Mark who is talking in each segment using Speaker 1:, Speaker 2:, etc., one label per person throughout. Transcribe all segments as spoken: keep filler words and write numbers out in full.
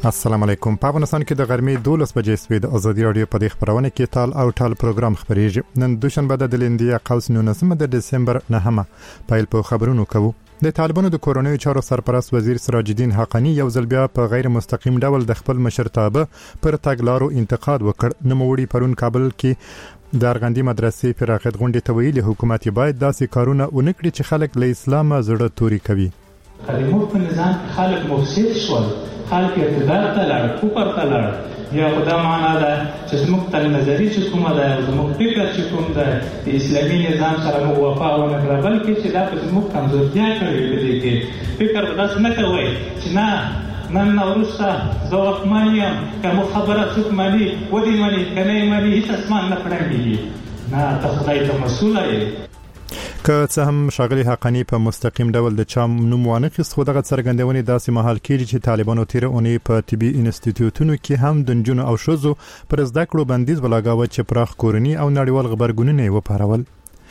Speaker 1: السلام علیکم. په افغانستان کې د غرمې دولس بجې سوي د ازادي رادیو په دې خبرونه کې تال او ټال پروګرام خبرېږي. نن دوشنبه د دلندیا قوس نونسمه د دسمبر نهمه پایل په خبرونو کوو. د طالبانو د کورونی چارو سرپرست وزیر سراج الدین حقانی یو ځل بیا په غیر مستقیم ډول د خپل مشرتابه پر تګلارو انتقاد وکړ. نوموړي پرون کابل کې د ارغندی مدرسې فراغت غونډې ته ویلي حکومت باید داسې کارونه ونکړي چې خلک له اسلام زړه توري کوي.
Speaker 2: خلیمو په نظام خلک مفسد شول، خلک اعتدال ته لاړ، کوپر ته لاړ. یا خدا معنا ده چې زموږ تل نظری چې کومه ده، زموږ فکر چې کوم ده د اسلامي نظام سره موږ وفا ونه کړه، بلکې چې دا په زموږ کمزورتیا کړې دي کې فکر داس نه کوي چې نه نن نورسته زه واکمن یم، کوم خبره څوک مانی ودی مانی کنه مانی هیڅ اسمان نه پړنګي نه، ته خدای ته مسؤل یې.
Speaker 1: که څه هم شاغلي حقانی په مستقیم ډول د چا نوم وانه خست، خو دغه څرګندونې داسې مهال کېږي چې طالبانو تیر اونۍ په طبي انسټیټیوټونو کې هم د نجونو او ښځو پر زده کړو بندیز ولګاوه چې پراخ کورني او نړیوال خبرګونونه یې وپارول.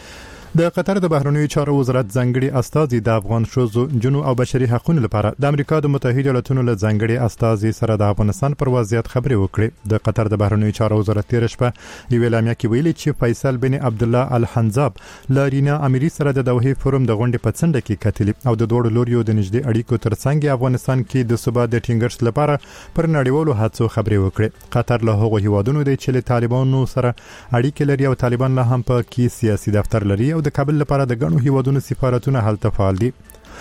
Speaker 1: د قطر د بهرنیو چارو وزارت ځنګړي استازي د افغان ښځو، نجونو او بشري حقوقو لپاره د امریکا د متحده ایالاتونو له ځنګړي استازي سره د افغانستان پر وضعیت خبرې وکړې. د قطر د بهرنیو چارو وزارت تیر شپه یو اعلامیه کې ویلي چې فیصل بن عبد الله الحنزاب له رینا اميري سره د دوحې فورم د غونډې په څنډه کې کتلي او د دوړو لوريو د نږدې اړیکو ترڅنګ افغانستان کې د ثبات د ټینګښت لپاره پر نړیوالو هڅو خبرې وکړې. قطر له هغو هیوادونو دی چې له طالبانو سره اړیکې لري او طالبان له هم په کې سیاسي دفتر لري او د کابل لپاره د غنو هیوادونو سفارتونه هلته فعال دي.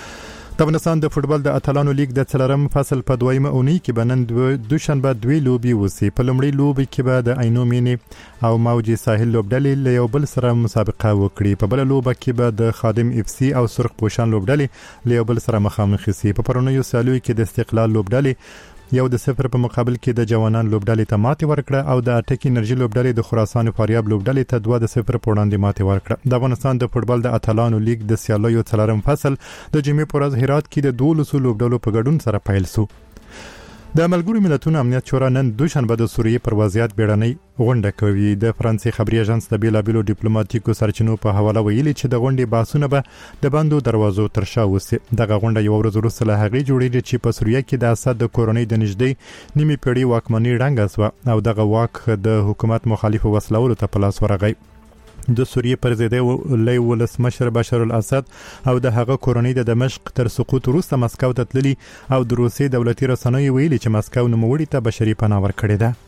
Speaker 1: د افغانستان د فوتبال د اتلانو لیګ د څلورم فصل په دویمه اونۍ کې بنن دوشنبه دوی لوبي وسی. په لومړي لوبي کې به د عینومینی او موجي ساحل لوبډلې له یو بل سره مسابقه وکړي. په بل لوبه کې به د خادم اف سی او سرخ پوشان لوبډلې له یو بل سره مخامخ شي. په پرونیو سالوي کې د استقلال لوبډلې یو د صفر په مقابل کې د جوانان لوبډلې ته ماتې ورکړه او د اټک انرژي لوبډلې د خراسان فاریاب لوبډلې ته دوه د صفر په وړاندې ماتې ورکړه. د افغانستان د فوتبال د اتلانو لیګ د سیالیو څلورم فصل د جمعې پر ورځ هرات کې د دولسو لوبډلو په ګډون سره پیل شو. د ملګرو ملتونو امنیت شورا نن دوشنبه د سوریې پر وضعیت بیړنۍ غونډه کوي. د فرانسې خبري اژانس د بیلابیلو ډیپلوماټیکو سرچینو په حواله ویلي چې د غونډې بحثونه به د بندو دروازو تر شا وسی. دغه غونډه یو ورځ وروسته له هغې جوړېږي چې په سوریه کې د اسد د کورنۍ د نږدې نیمه پیړۍ واکمنۍ ړنګه شوه او دغه واک د حکومت مخالفو وسلوالو ته په لاس ورغی. د سوریې پرزیدنت لوی ولسمشر بشار الاسد او د هغه کورنۍ د دمشق تر سقوط وروسته مسکو ته تللي او د روسي دولتي رسنیو ویلي چې مسکو نوموړي ته بشري پناه ورکړې ده.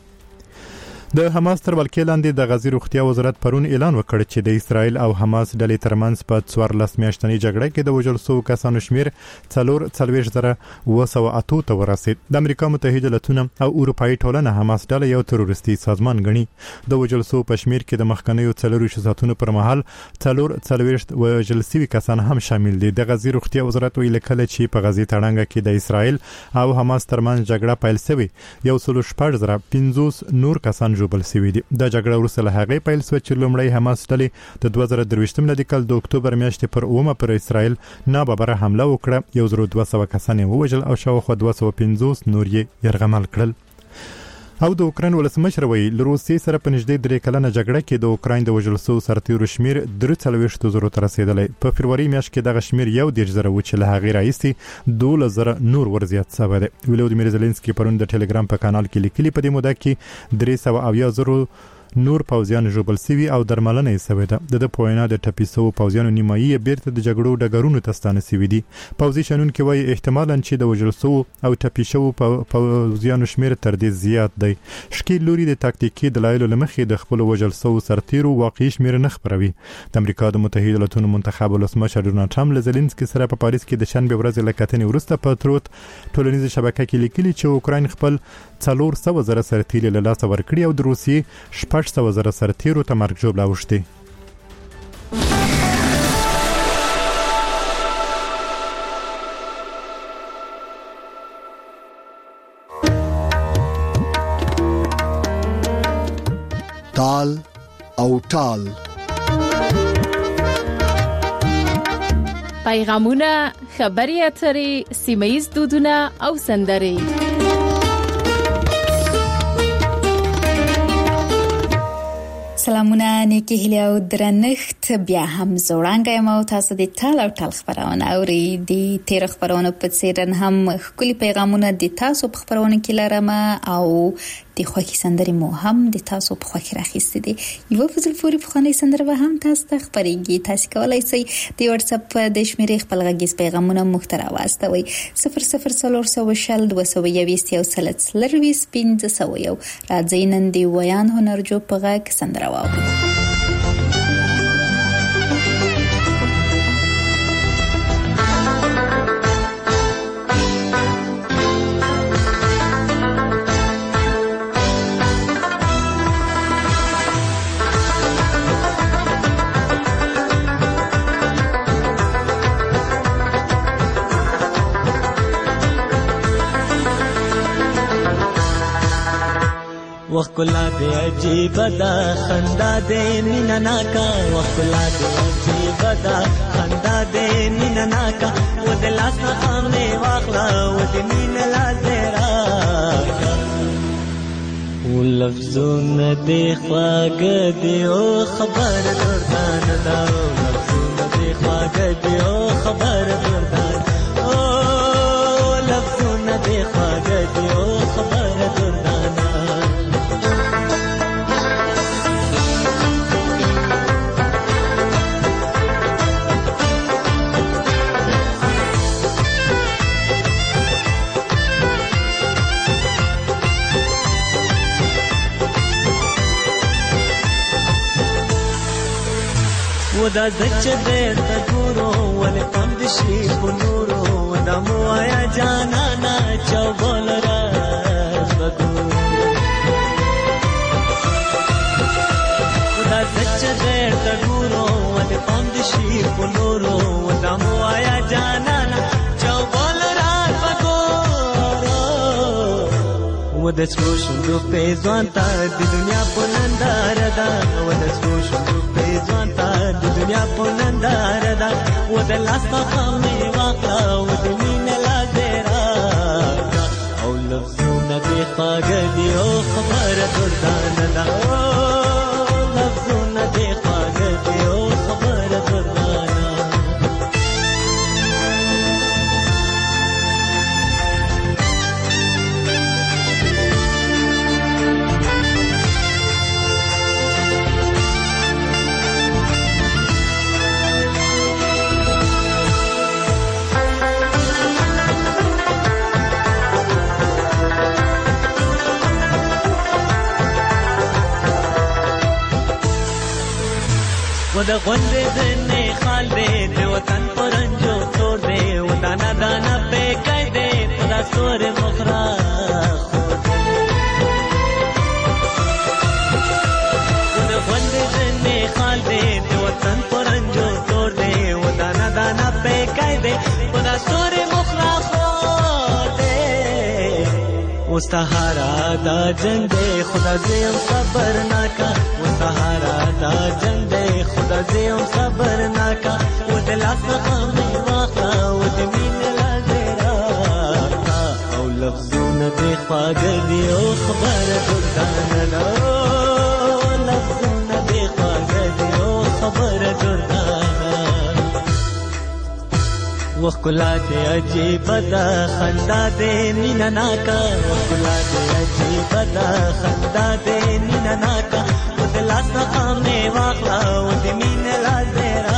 Speaker 1: د حماس تر ولکې لاندې د غزي روغتیا وزارت پرون اعلان وکړ چې د اسرائیل او حماس ډلې ترمنځ په څوارلس میاشتنۍ جګړه کې د وژل شوو کسانو شمیر څلور څلوېښت زره اوه سوه اته ته ورسید. د امریکا متحده ایالاتونه او اروپایي ټولنه حماس ډله یو تروریستي سازمان ګڼي. د وژل شوو په شمیر کې د مخکنیو څلورویشت ساعتونو پر مهال څلور څلوېښت وژل شوي کسان هم شامل دي. د غزي روغتیا وزارت ویلي کله چې په غزي تړنګه کې د اسرائیل او حماس ترمنځ جګړه پیل شوې یو سل شپږ زره پنځوس نور کسان ژوبل شوي دي. د جګړه وروسته له هغې پیل شوه چې لومړی حماس ډلې د دوه زره درویشتم میلادي کال د اکتوبر میاشتې پر اومه پر اسرائیل ناببره حمله وکړه. یو زر دوه سوه کسان یې ووژل او شاوخوا دوه سوه پنځوس نور یې یرغمل کړل. او د اوکراین ولسمشر وایي له روسیې سره په نږدې درې کلنه جګړه کې د اوکراین د وژل شوو سرتیرو شمیر درې څلوېښتو زرو ته رسېدلی. په فبروري میاشت کې دغه شمیر یو دېرش زره و چې له هغې راهیسې دولس زره نور ورزیات شوی دی. ولودیمیر زلنسکي پرون د ټلګرام په کانال کې لیکلي په دې موده کې درې سوه اویا زرو نور پوځیان ژوبل شوي او درملنه یې شوې ده. د په وینا د ټپي شوو پوځیانو نیمایي یې بیرته د جګړو ډګرونو ته ستانه شوي دي. پوځي شنونکي وایي احتمالاً چې د وژل شوو او ټپي شوو پوځیانو شمیر تر دې زیات دی. ښکیل لوري د تاکتیکي دلایلو له مخې د خپلو وژل شوو سرتیرو واقعي شمیر نه خپروي. د امریکا د متحده ایالاتونو منتخب ولسمشر ډونالډ ټرمپ له زلنسکي سره په پاریس کې د شنبې ورځې له کتنې وروسته په تروت ټولنیزه شبکه کې لیکلي چې اوکراین خپل څلور سوه زره سرتیري له لاسه ورکړي او د روسیې شپږ سوه زره سرتیرو ته مرګ ژوبله اوښتې.
Speaker 3: تال او ټال
Speaker 4: پیغامونه، خبري اترې، سیمه‌ییز دودونه او سندرې.
Speaker 5: السلام سلامونه نیکی هیله او درنښت بیا هم زوړانګه یم او تاسو د ټال او ټال خبرونه اوري د تیر خبرونه په څیر هم خولي پیغامونه د تاسو په خبرونه کې لرم او د خوښي سندرې مو هم د تاسو په خوښي راخېستې دي. یو فزل فوري په خانه سندره به هم تاسو ته خبرېږي. تاسو کولای شئ د واتس اپ د شمیرې خپل غږیز پیغامونه محتوا واستوي صفر صفر څلور سوه شل دوه سوه یوویشت یو سل څلرویشت پنځه سوه یو. راځئ نن د ویان هنرجو په غږ سندره واورو.
Speaker 6: وخلا دے عجیب دا خندا دے مینا ناکا وخلا دے عجیب دا خندا دے مینا ناکا و دل اسنا خامنے واخلا و دل مینا لازرا و لفظون دے خواگ دے او خبر دردان دا و لفظون دے خواگ دے او خبر دردان او لفظون دے خواگ دے او خبر دردان ودا زچ دې تګورو ولې پند شي بنورو ودا مو آیا جانا نا چوبل را بګو ودا زچ دې تګورو ولې پند شي بنورو ودا مو آیا جانا نا چوبل را بګو ودا څوشو په ځوان تا د دنیا په نندار دا ودا څوشو په ځوان تا د دنیا په نندار دا ودا لاستا خامې واقع ود مين لازرا او لفظونه دې خواږ دي او خبر دردان دا لفظونه دې خواږ دي او خبر دردان ودا غوندې دنه خال دې د وطن پرنجو تور دې ودانا دانا په کای دې خدا سور مخرا ودا غوندې دنه خال دې د وطن پرنجو تور دې ودانا دانا په کای دې خدا سور مخرا خو دې مستحارا دا جنگ دې خدا دې صبر ناکا مستحارا دا جنگ خدا زیم صبر ناکا و دل اسخامي واخا و د مين لازرا او لفظون دې خواږ دي او خبر دردان لا لفظون دې خواږ دي او خبر دردان وخلا دې عجیب دا خندا دې مینا ناکا وخلا دې عجیب دا خندا دې مینا ناکا لاسنا خامنے واخلا و دی مین لازرا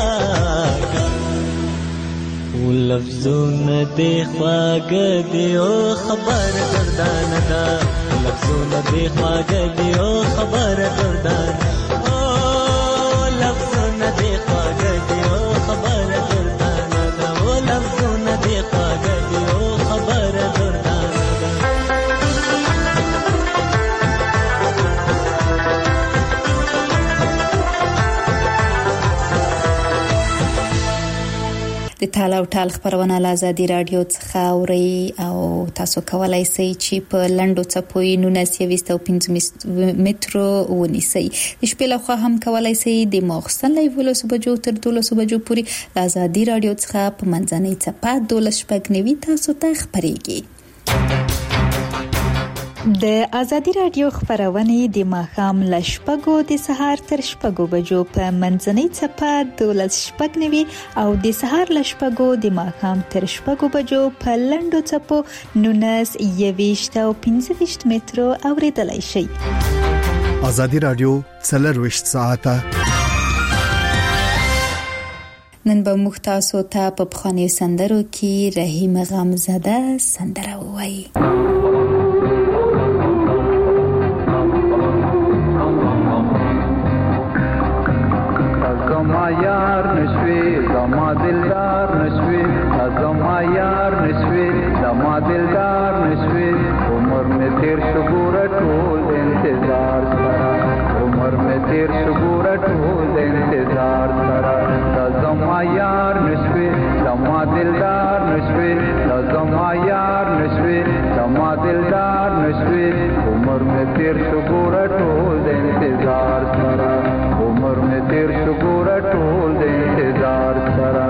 Speaker 6: و لفظون دے خواگ دی او خبر دردان دا لفظون دے خواگ دی او خبر دردان او لفظون دے خواگ دی او خبر دردان دا او لفظون دے خواگ دی او خبر دردان
Speaker 5: د ټال او ټال خبرونه له آزادي رادیو څخه اوري او تاسو کولای شئ چې په لندو چپوي نونس یويست او پنځه مترو ونیسئ. د شپې له خوا هم کولای شئ د مخصن لایو ولوس بجو تر دولس بجو پورې له آزادي رادیو څخه په منځنۍ چپه دولس شپږ نوي تاسو ته خبرېږي. د ازادي رادیو خبرونه د ماښام له شپږو د سهار تر شپږو بجو په منځنۍ چپه دولس شپږ نوي او د سهار له شپږو د ماښام تر شپږو بجو په لنډو چپو نونس یويشت او پنځه ویشت مترو اوریدلای شئ.
Speaker 3: ازادي رادیو څلرویشت ساعته
Speaker 5: نن به موږ تاسو ته په پخوانیو سندرو کې رحیم غمزده سندره ووایي.
Speaker 7: زما یار نشوي زما دلدار نشوي زما یار نشوي زما دلدار نشوي عمر میں تیر شګور ټول انتظار سره عمر میں تیر شګور ټول انتظار سره زما یار نشوي زما دلدار نشوي زما یار نشوي زما دلدار نشوي عمر میں تیر شګور ټول انتظار سره عمر میں تیر شګور ټول انتظار سره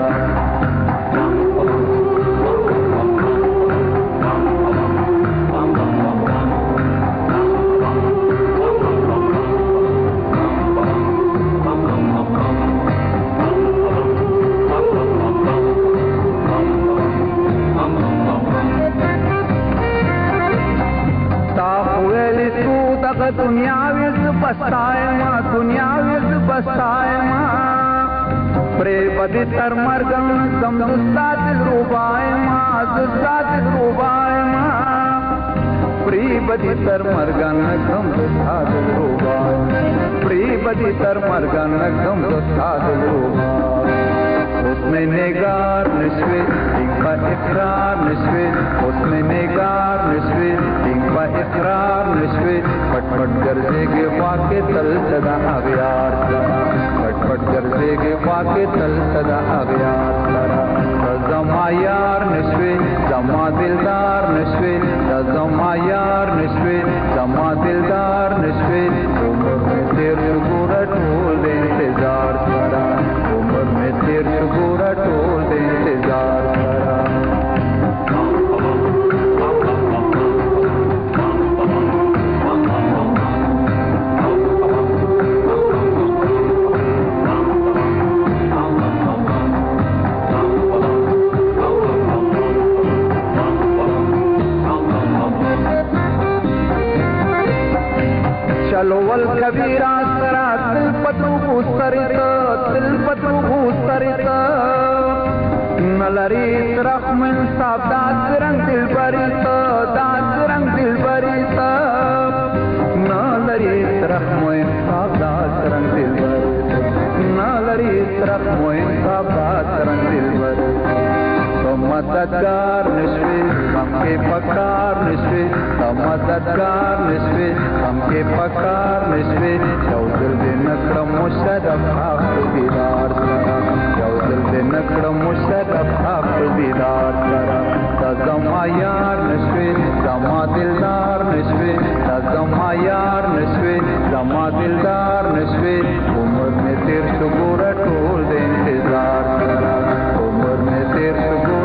Speaker 7: دنیا ویز بستائے ماں دنیا ویز بستائے ماں پرے بدی تر مرگن زم دستا دل روبائے ماں دستا دل روبائے ماں پری بدی تر مرگن زم دستا دل روبائے پری بدی تر مرگن زم دستا دل روبائے اس میں نگار نشوے ان کا اقرار نشوے اس میں نگار نشوے ان کا اقرار نشوے پٹ پٹ گرزے گے واقع تل صدا اغیار سرا پٹ پٹ گرزے گے واقع تل صدا اغیار سرا زما یار نشوے زما دلدار نشوے زما یار نشوے زما دلدار نشوے عمر میں تیر شگور ٹھول انتظار سرا عمر میں تیر شگور ٹھول انتظار سرا چلو والکبیرہ سرا تل پتو بوستریتا تل پتو بوستریتا نلری رحم انصاف داد رنگ دل بریتا داد رنگ دل بریتا نلری رحم انصاف داد رنگ دل بریتا نلری رحم انصاف داد رنگ دل بریتا مددگار نشوی ہم کے پکار نشوی مددگار نشوی ہم کے پکار نشوی یو دل دے نکڑم مشرف حق دیدار سرا یو دل دے نکڑم مشرف حق دیدار سرا زما یار نشوی زما دلدار نشوی زما یار نشوی زما دلدار نشوی عمر میں تیر شگور ٹھول دے انتظار سرا عمر میں تیر شگور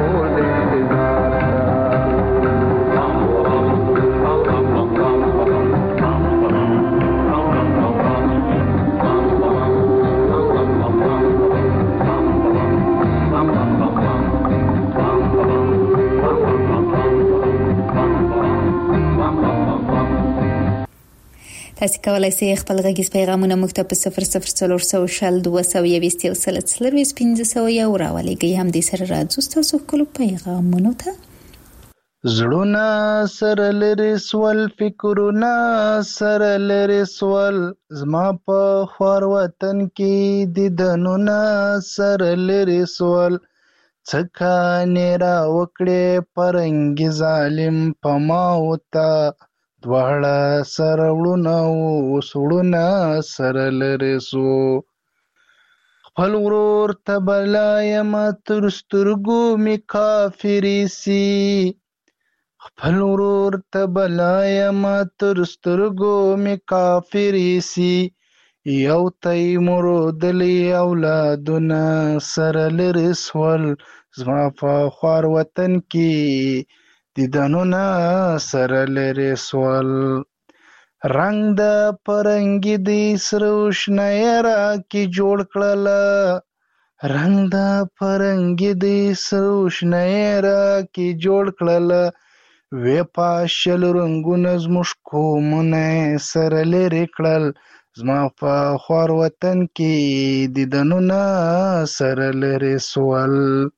Speaker 5: تاسو کولای شئ خپل غږیز پیغامونه موږ ته په صفر صفر څلور سوه شل دوه سوه یوویشت یو سل څلرویشت پنځه سوه یو راولېږئ. هم دې سره راځو ستاسو ښکلو پیغامونو ته.
Speaker 7: زړونه سره لرې سول فکرونه سره لرې سول زما په خوار وطن کې دیدنونه سره لرې سول څه کانې را وکړې پرنګي ظالم په ما وته دواړه سره وړونه اوس وړونه سره لرې سو خپل ورور ته بلا یم تر سترګو مې کافرې سي خپل ورور ته بلا یم تر سترګو مې کافرې سي یو ته یې مرودلي اولادونه سره لرې سول زما په خوار وطن کې
Speaker 8: دیدنونه سره لري سول. رنگ د پرنګي دی سروشنی را کی جوړ کړله، رنگ د پرنګي دی سروشنی را کی جوړ کړله، وی پاشل رنگونه زموږ قومونه سره لري کړل، زما په خوار وطن کې دیدنونه سره لري سول.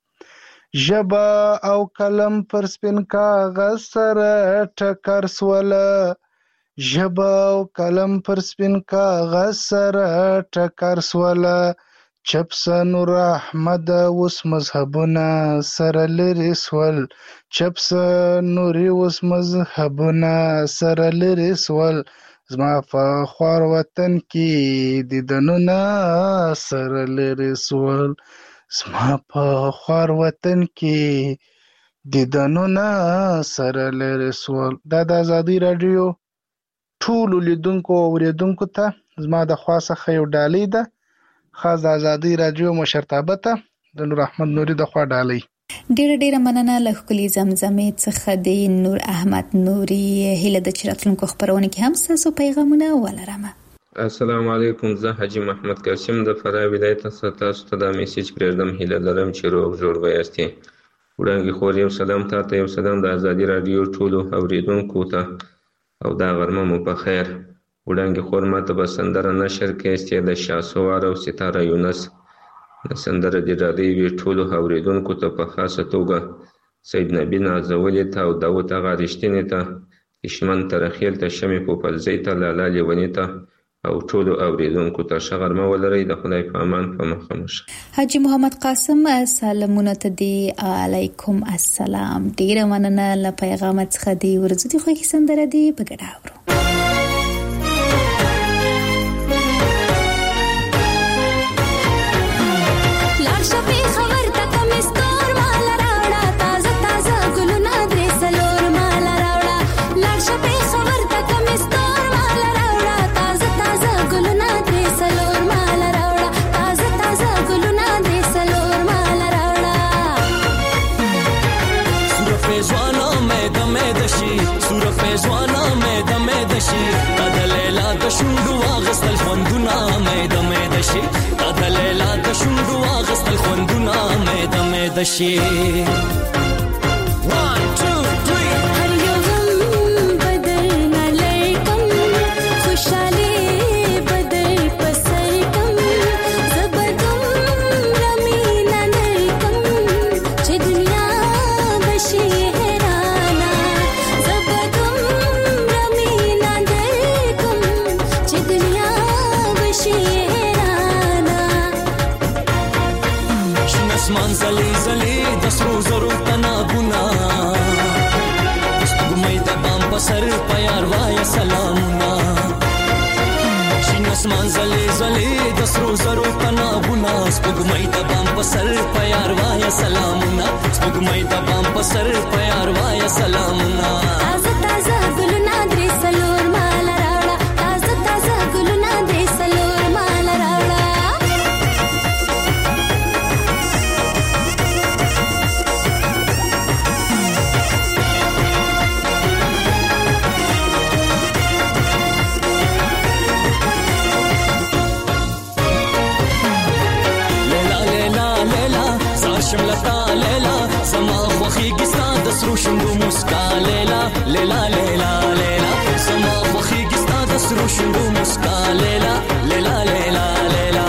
Speaker 8: ژبه او قلم پر سپین کاغذ سره ټکر سوله، ژبه او قلم پر سپین کاغذ سره ټکر سوله، چپس نور احمد اوس مذهبونه سره لري سول، چپس نوري اوس مذهبونه سره لري سول، زما په خوار وطن کې دیدنونه سره لري سول، زما په خوار وطن کې دیدنونه سره لري سول. دا د ازادي راډیو ټولو لیدونکو او اوریدونکو ته زما د خوا څخه یو ډالۍ ده، خاص د ازادي راډیو مشرتابه ته د نور احمد نوري د خوا ډالۍ.
Speaker 5: ډیره ډیره مننه له ښکلي زمزمې څخه د نور احمد نوري. هیله د چرتلونکو خبرونه کې هم تاسو پیغامونه ولرمه.
Speaker 9: السلام علیکم، زه حاجی محمد قاسم د فراه ولایت څخه تاسو ته دا میسج پرېږدم. هیله لرم چې روغ جوړ به یاستئ. وړاندې خور یو سلام تاته، یو سلام د ازادي راډیو ټولو اوریدونکو ته، او دا غرمه مو په خیر. وړاندې خور ماته به سندره نشر کړئ د شهسوار او ستاره یونس. د سندره د ډالۍ وي ټولو اوریدونکو ته، په خاصه توګه سید نبی نازولې ته او داود اغا رښتینې ته، دشمن ترخیل ته، شمې پوپلزۍ ته، لالا لیوني ته او ټولو اوریدونکو ته ښه غرمه ولرئ. د خدای په امان په مخه مو شه.
Speaker 5: حاجی محمد قاسم سلامونه ته دی. علیکم السلام. ډیره مننه له پیغام څخه دی. ورځو دی خو کې سندره دی په ګډه اورو.
Speaker 6: شونډو واغستل خوندونه مېده مېده شي، تا د لیلا د شونډو واغستل خوندونه مېده مېده شي. زلی زلی د سرو زرو تنابونه، سپوږمۍ د بام په سر په یار وایه سلامونه. شین اسمان زلی زلی د سرو زرو تنابونه، سپوږمۍ د بام په سر په یار وایه سلامونه، سپوږمۍ د بام په سر په یار وایه سلامونه. تازه تازه ګلونه درې څلور ماله راوړه، تازه تازه ګلونه درې څلور ماله راوړه. شملتا لیلا زما خوخیږي ستا د سرو شونډو مسکا لیلا لیلا لیلا لیلا زما خوخیږي ستا د سرو شونډو مسکا لیلا لیلا لیلا لیلا.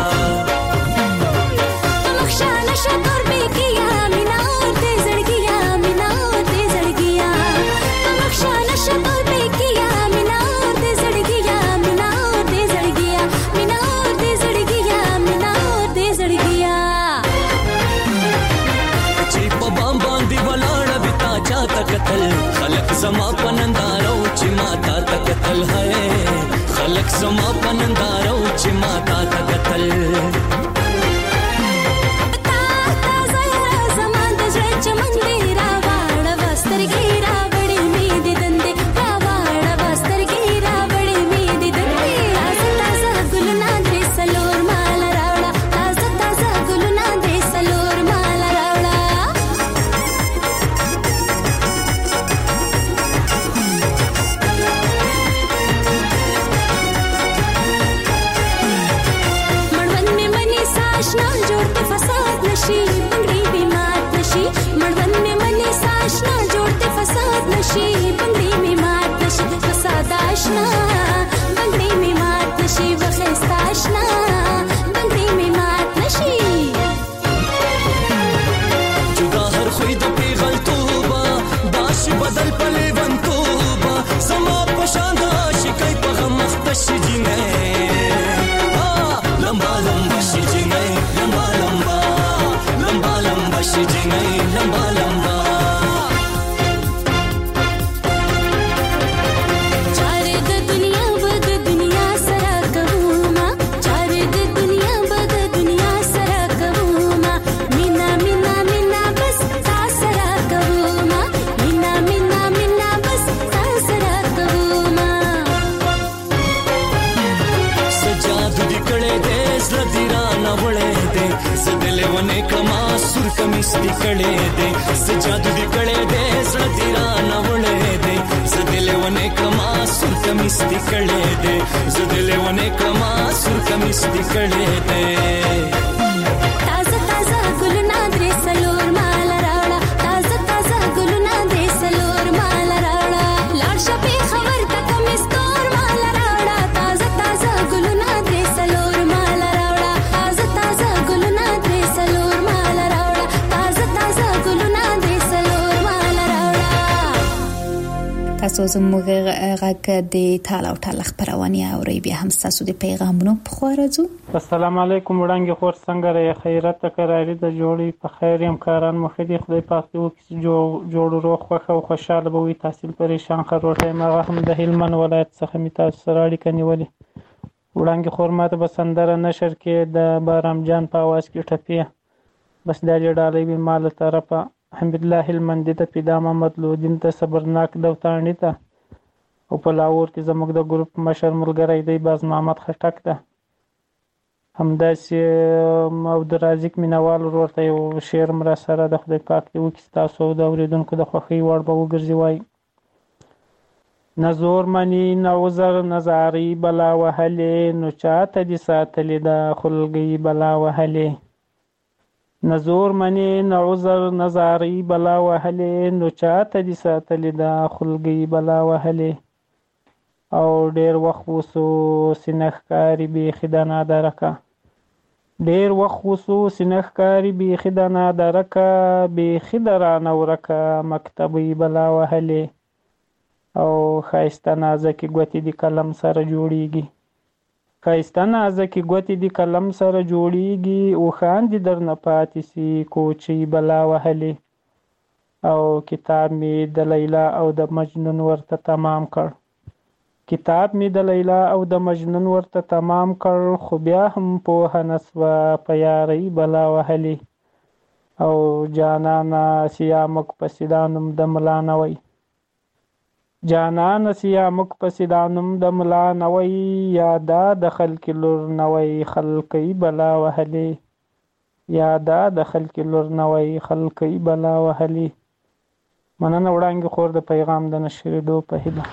Speaker 6: مخشانه شکر بیکیا مینا ته زړګیا مینا ته زړګیا، مخشانه شکر بیکیا مینا ته زړګیا مینا ته زړګیا، مینا ته زړګیا مینا ته زړګیا. کتل خلق زما پنندارو چې ماتا تکتل ہے، خلق زما پنندارو چې ماتا تکتل. जिंगे लंबा लंबा शी जिंगे लंबा लंबा लंबा लंबा शी जिंगे लंबा लंबा कमिस्ती कड़े दे सजादू दी कड़े दे सड़तीरा न वड़े दे सदिले वने कमा सुर कमिस्ती कड़े दे सदिले वने कमा सुर कमिस्ती कड़े दे
Speaker 10: ताजा ताजा गुलना दे सलोर माला राड़ा ताजा ताजा गुलना दे सलोर माला राड़ा लाडशा पे खबर तक कमिस्तोर माला राड़ा ताजा ताजा गुलना दे सलोर माला राड़ा ताजा ताजा गुलना दे सलोर माला राड़ा
Speaker 5: تاسو زموږ غږ د تال او تال خبرونه اوري بیا هم تاسو د پیغامونو په خور راځو.
Speaker 11: السلام علیکم وړاندې خور څنګه را خیرت قراری د جوړي په خیر يم کاران مخدي خدای پاک دې وکړي جوړ روغ خوښ او خوشاله به وي تحصیل پریشان خروټه ما هم د هلمند ولایت څخه می تاسو سره اړیکه نیولې. وړاندې خور ماته بسندره نشر کې د بارام جان په आवाज کې ټپیه بس د ډالۍ به مال طرفه حمد الله هلمندي ته پیدا محمد لودین ته صبرناک دوتانی ته او په لاور کې زموږ د ګروپ مشر ملګری دی باز محمد خټک ته همداسې عبد الرازق مینوال ورته یو شعر مرا سره د خدای پاک دی وکړي تاسو د اوریدونکو د خوښۍ وړ به وګرځي وای نزور منی نوزر نزاری بلا وهلې نو چاته دي ساتلې د خلګي بلا وهلې نزور منی نعوذر نزاری بلا وهلې نو چاته دي ساتلې د خلګي بلا وهلې او ډېر وخت وسو سینخکاری به خدانا درکا ډېر وخت وسو سینخکاری به خدانا درکا به خدرانه ورکا مکتبي بلا وهلې او خایسته نازکي ګوتې د قلم سره جوړیږي خایسته نازکي ګوتې د قلم سره جوړیږي او خان دي در نه پاتې سي کوچي بلا وهلې او کتاب می د لیلا او د مجنون ورته تمام کړ کتاب می د لیلا او د مجنون ورته تمام کړ خو بیا هم په هنسوا په یاري بلا وهلې او جانانا سیامک پسیدانم د ملانوي جانان سیامک پسیدانم د ملا نوی یادا د خلک لور نوی خلقی بلا وهلی یادا د خلک لور نوی خلقی بلا وهلی مننه وړاندې خور د پیغام د نشریدو په هیله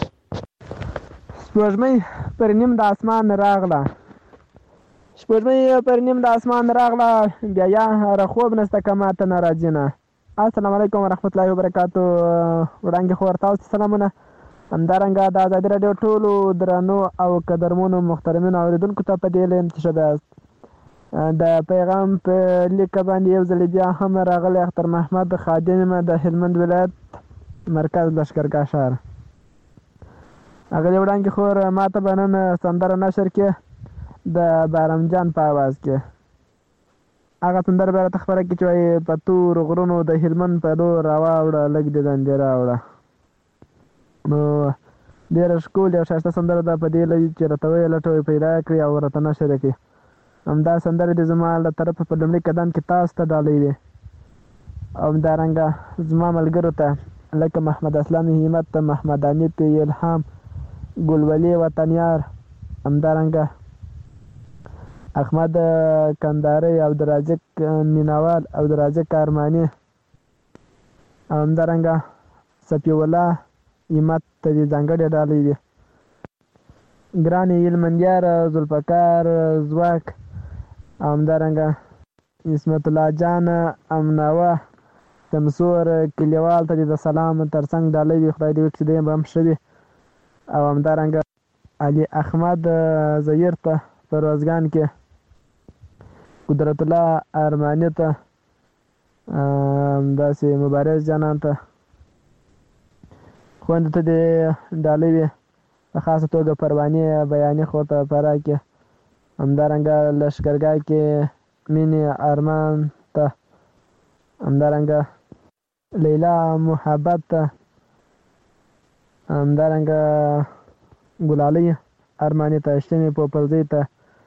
Speaker 12: سپوږمۍ پر نیم د اسمان راغله سپوږمۍ پر نیم د اسمان راغله بیا یا را خوب نسته کماته نه راځي نه السلام علیکم ورحمت الله وبرکاتو وړاندې خور تاسو سلامونه همدارنګه د ازادي راډیو ټولو درنو او قدرمنو محترمینو اوریدونکو ته په دې لیم چې د پیغام په لیک باندې یو ځل بیا هم راغلی اختر محمد خادم د هلمند ولایت مرکز لشکرګاه ښار هغه وړاندې خور ماته به نن سندره نشر کې د بارام جان په आवाज کې هغه سندره به راته خبره کړي چې وایي په تور غرونو د هلمند په لور راواوړه لږ د دندې راوړه نو ډېره ښکلې او ښایسته سندره ده په دې لږ چې راته ویې لټوي پیدا کړي او راته نشر یې کړي همدا سندره د زما له طرفه په لومړي قدم کې تاسو ته ډالۍ وي او همدارنګه زما ملګرو ته لکه محمد اسلام همت محمد انیت الهام ګلولي وطنیار همدارنګه احمد کنداري عبدالرازق مینوال عبدالرازق ارماني همدارنګه صفي الله همت ته دې ځانګړې ډالۍ وي ګرانې هلمندیار ذوالفقار ځواک همدارنګه عصمت الله جان امناوه تمسور کلیوال ته د سلام ترڅنګ ډالۍ وي خدای دې وکړي دی به هم ښه وي او همدارنګه علي احمد زهیر ته په روزګان کې قدرت الله ارماني ته همداسې مبارز جانان ته خویندو ته دې ډالۍ وي په خاصه توګه پروانې بیانې خو ته فرا کې همدارنګه لشکرګاه کې مینې ارمان ته همدارنګه لیلا محبت ته همدارنګه ګلالۍ ارمانې ته شتمې پوپلزۍ ته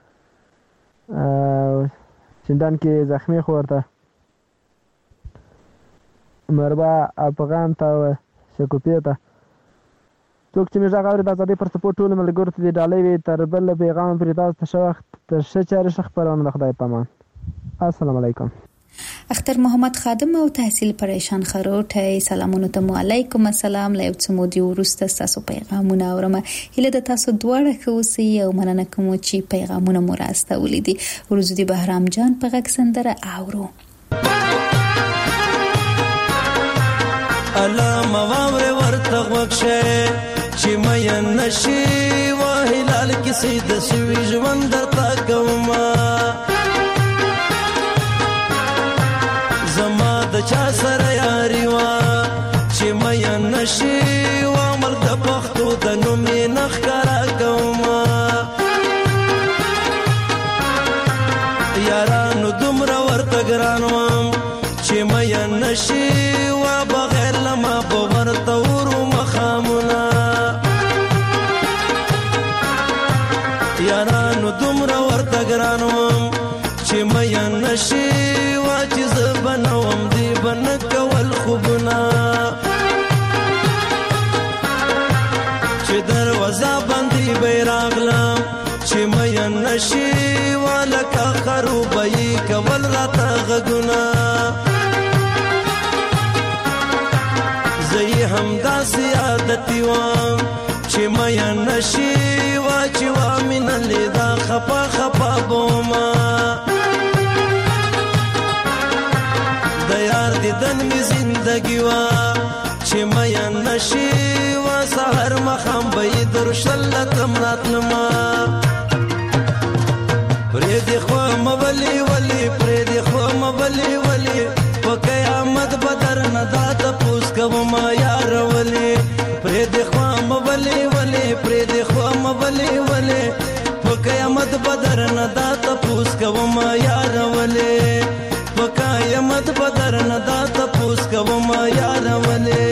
Speaker 12: چندان کې زخمي خور ته مربا افغان ته شکوپې ته څوک چې مې غږ اوري د ازادۍ پر سپورټ ټولو ملګرو ته دې ډالۍ وي تر بل پیغام پرې تاسو ته ښه وخت تر ښه چارې ښه خپرونه د خدای په امان. السلام علیکم.
Speaker 5: اختر محمد خادم او تحصیل پریشان خروټ سلامونه ته علیکم السلام. لا یو څه مودې وروسته تاسو پیغامونه اورم. هله د تاسو دواړه خوسي او مننه کوم چې پیغامونه مو راستولې دي. ورځ دې بهرام جان په غږ سندره اورو.
Speaker 13: الا مواور ورته وښه چې مې نشي وهلال کې سید سوي ژوند درته کومه زما د چا سره یاري وا چې مې نشي و عمل د پختو د نومې نخکارا کومه یارانو دومره ورته ګران وم چې مې نشي و بغیر لما په ورته ورو مخامونه یارانو دومره ورته ګران وم چې مې نشي و چې زبنوم دی بن کول خوبونه چې دروازه باندې بیراغلم چې مې نشي و لکه خروبې کول راته غږونه زه هم داسې عادتي وم چې مې نشي و چې و من لیدا خپا خپا بوما د یار دیدن می زندگی وا چې مې نشي و سحر مخم به درشل تمراتلما پرې دی خو مولي ولي پرې دی خو مولي ولي په قیامت بدر نه دات پوس کوم یار ولي پرې دی خو مولي ولي پرې دی خو مولي ولي په قیامت بدر نه دات پوس کوم یار ولي په قیامت بدر نه دات پوس کوم یار ولي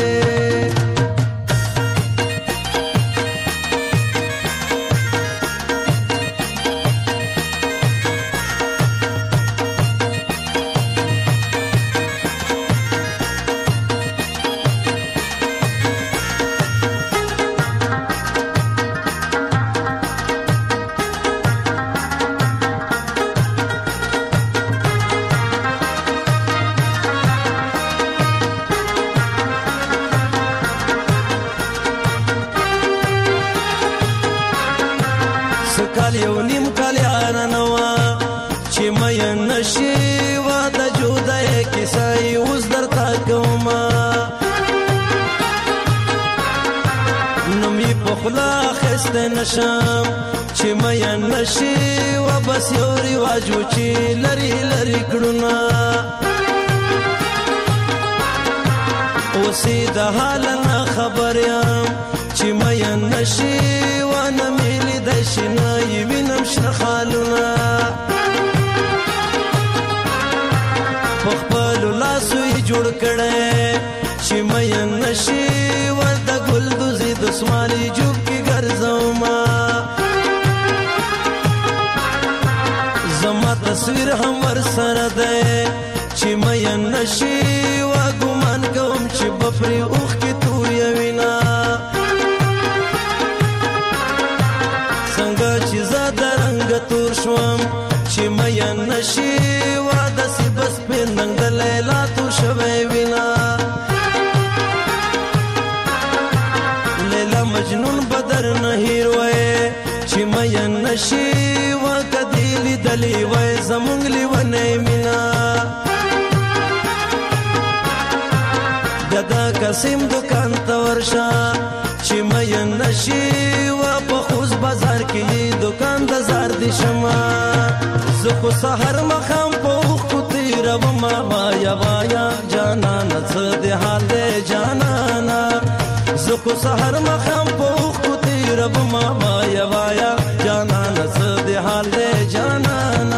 Speaker 13: کال یو نیم کال یار نوا چې مې نشي و د جودای کیسای اوس درته کومه نومي په خلا خسته نشم چې مې نشي و بس یو رواج و چې لري لري کړونه اوسې د حال نه خبر یم چې مې نشي و نه ملي د شنه وینم شنه خالونه په خپل لاسو یې جوړ کړی چې مې نشي و د ګل دوزي د اسماني جوب کې ګرځومه زما تصویر هم ورسره دی چې مې نشي و ګمان کوم چې بفري اوښ کې تویه وینا څنګه چې زه د رنګ تور شوم چې مې نشي و داسې بس په ننګ د لیلا تور شوی وینا لیلا مجنون بدر نه هیر وای چې مې نشي و کدی لیدلې وای زمونږ لیونی مینا ددا قسم دکان ته ورشه چې مې نشي و په خوز بازار کې دکان د زار دي شمه زه خو سحر مخام په اوښ کو تیرومه وایا وایا جانانه څه دې حال دی جانانه زه خو سحر مخام په اوښ کو تیرومه رب ما وایا وایا جانانا څه د حال دې جانانا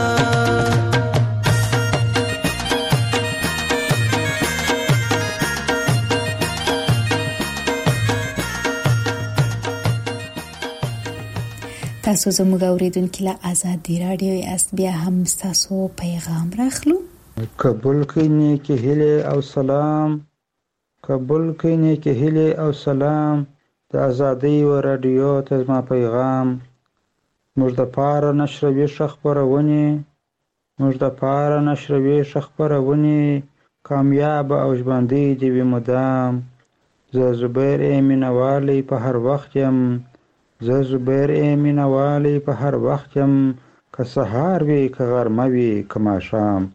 Speaker 5: تاسو زموږ اوریدونکو له آزادي رادیو یاست بیا هم تاسو پیغام راخلو
Speaker 14: قبول کینې کې هله او سلام قبول کینې کې هله او سلام د آزادي و رادیو ته ما پیغام موږ د پاره نشروي شخبرونه موږ د پاره نشروي شخبرونه کامیاب او ژوندۍ دی مدام ز زبیر امینوالی په هر وخت يم زه زبیر امینوالی په هر وخت یم که سهار وي که غرمه وي که ماښام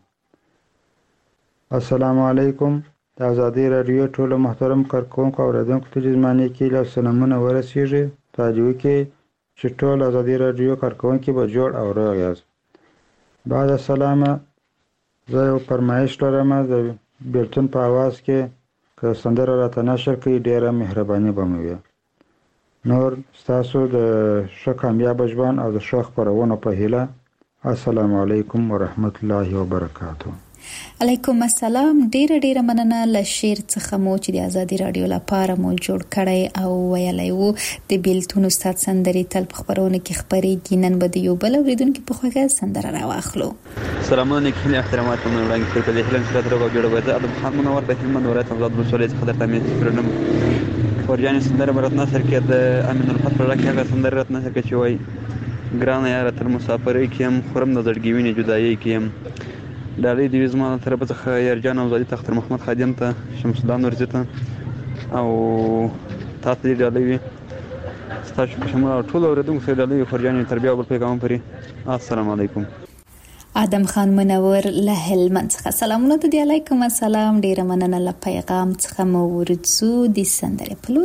Speaker 14: السلام علیکم د آزادي رادیو ټولو محترم کارکونکو او اوریدونکو ته جسماني کې له سلامونه ورسیږي توجه وکړئ چې ټول آزادي رادیو کارکونکي به جوړ او روغ یاست بعد السلام زه یو فرمایش لرم د بیلتون په اواز کې که سندره راته نشر کړي ډېره مهرباني به مې وي نور ستاسو د ښه کامیاب ژوند او د ښه خپرونو په هیله السلام علیکم ورحمت الله وبرکاته
Speaker 5: علیکم السلام ډیره ډیره مننه له شیر څخه مو چې د آزادي رادیو لپاره مو جوړ کړی او ویلی وو د بیلتون استاد سندري تل په خبرونه کې خبرېږي نن به د یو بل اوریدونکي په خوږه سندره راواخلو
Speaker 15: سلامونه نیکي احترامات مو وړاندې کړل د هلمند ولایت راغو جوړ وځه ادم خان منور د هلمند ولایت آزاد ولسوالۍ څخه درته مې پرنم فورجان سندره برات نصر کې د امین الفتح راکې هغه سندره رات نصر کې چې وای ګران یار تر مسافرې کې هم خورم د زړګي ویني جدایي کې هم ډالۍ د وزما تر په څخه یارجان او زادي تختر محمد خادم ته شمسدان ورزته او تاسو دې ډالۍ وي تاسو په شمول ټول اوریدونکو سره ډالۍ فورجان تربیه او پیغام پرې السلام علیکم
Speaker 5: آدم خان منور له هلمند څخه سلامونه ته دی علیکم السلام ډیره مننه له پیغام څخه مو ورڅو د سندره پلور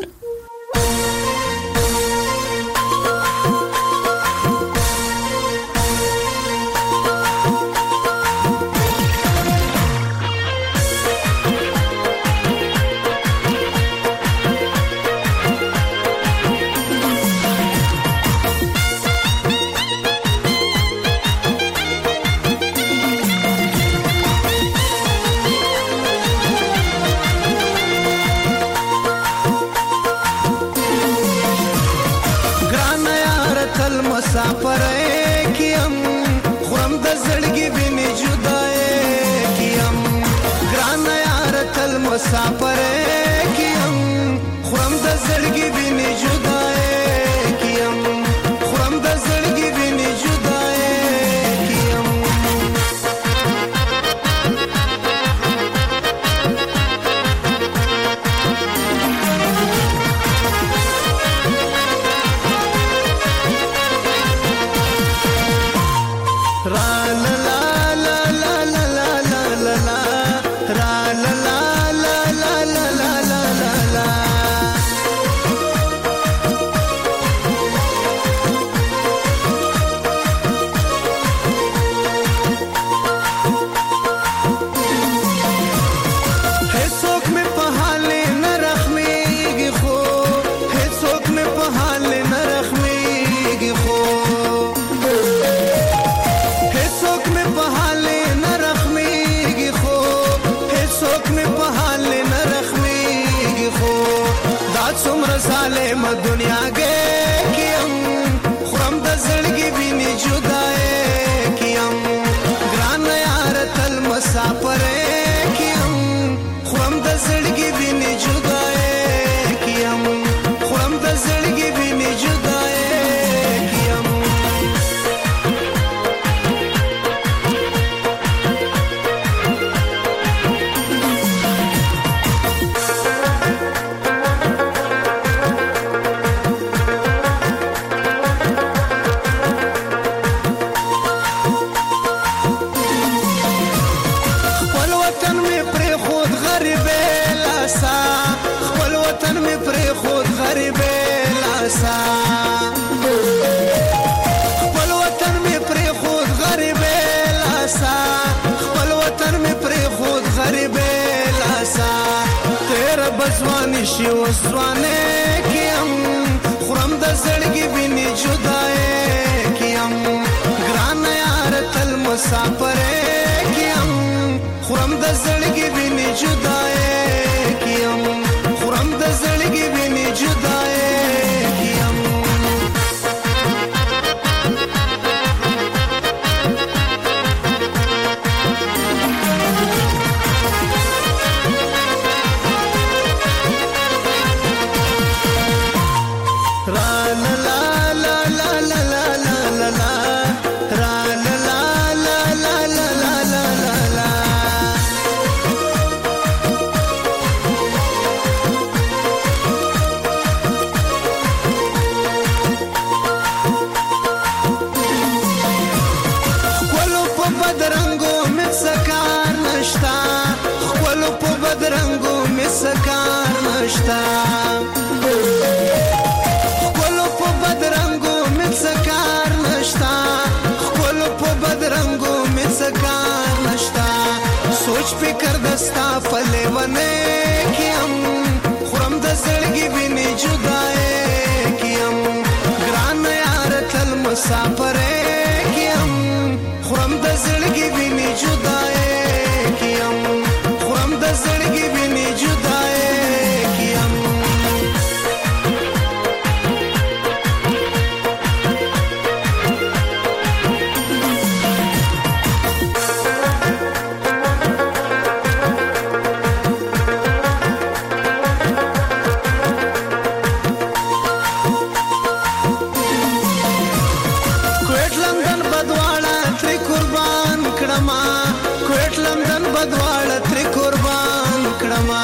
Speaker 16: مسافر کیم خورم د زړګي ویني جدای کیم خورم د زړګي ویني جدای کیم را لا لا لا لا لا لا لا را لا لا ظالم دنیا کې کیم خرم د زړګي ویني جدای کیم ګران یار تل مسافر کیم خرم د زړګي ویني جدای کیم خرم د زړګي ویني جدای کیم خپل وطن می پر خود غریب لاسا خپل وطن می پر خود غریب لاسا تیر بزوانی شي وسوانه کیم خرم د د زړګي ویني جدای کیم ګران یار تل مسافر کیم خرم د زړګي ویني جدای کیم خرم د زړګي ویني جدای کیم سکار نشتا خپلو په بدرنګو مې سکار نشتا خپلو په بدرنګو مې سکار نشتا سوچ فکر دستا فلې ونه کیم خرم د زړګي ویني جدای کیم ګران یار تل مسافر کیم خرم د زړګي ویني جدای کیم خرم د زړګي ویني جدای کیم کوټ لندن بدواړه تری قربان کړما کوټ لندن بدواړه تری قربان کړما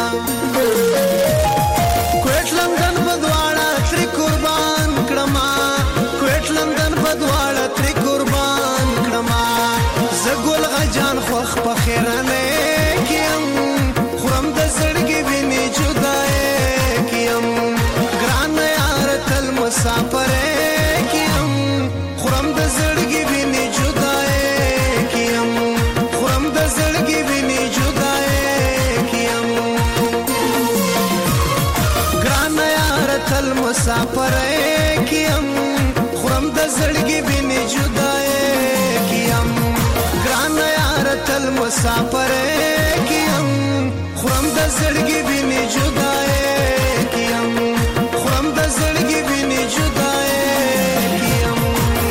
Speaker 16: کوټ لندن بدواړه تری قربان کړما کوټ لندن بدواړه تری قربان کړما زګول غجان خوخ په خیرانه کیم خرم د زړګي ویني جدای کیم ګران یار تل مسافر کیم خرم د زړګي ویني جدای کیم خرم د زړګي ویني جدای کیم ګران یار تل مسافر کیم خرم د زړګي ویني جدای کیم ګران یار تل مسافر کیم خرم د زړګي ویني جدای کیم خرم د زړګي ویني جدای کیم